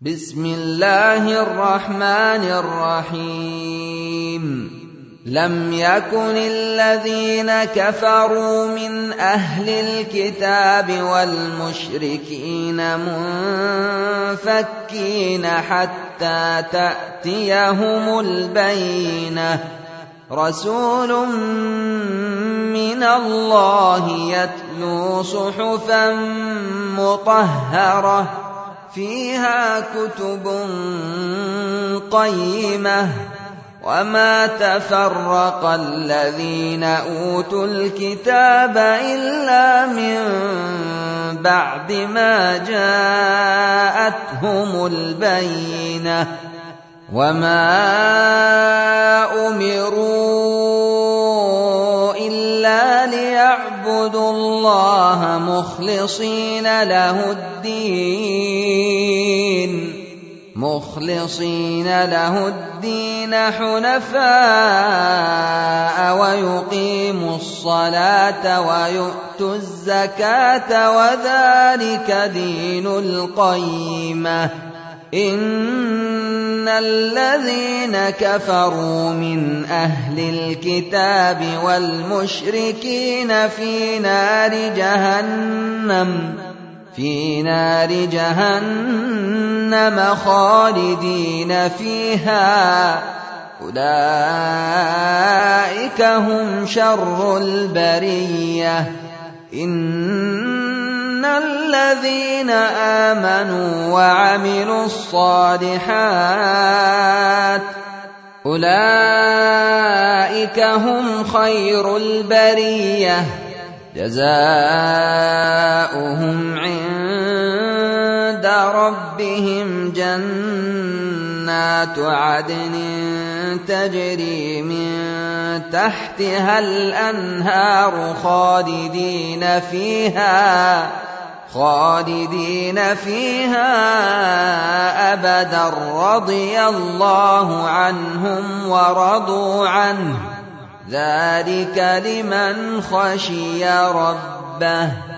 بسم الله الرحمن الرحيم لم يكن الذين كفروا من أهل الكتاب والمشركين منفكين حتى تأتيهم البينة رسول من الله يتلو صحفا مطهرة فيها كتب قيمة وما تفرق الذين أوتوا الكتاب إلا من بعد ما جاءتهم البينة وما أمروا إلا ليعبدوا الله مخلصين له الدين حنفاء ويقيموا الصلاة ويؤتوا الزكاة وذلك دين القيمة إن الذين كفروا من أهل الكتاب والمشركين في نار جهنم خالدين فيها أولئك هم شر البرية إن الذين آمنوا وعملوا الصالحات أولئك هم خير البرية جزاؤهم عند ربهم جنات عدن تجري من تحتها الأنهار خالدين فيها أبدا رضي الله عنهم ورضوا عنه ذلك لمن خشي ربه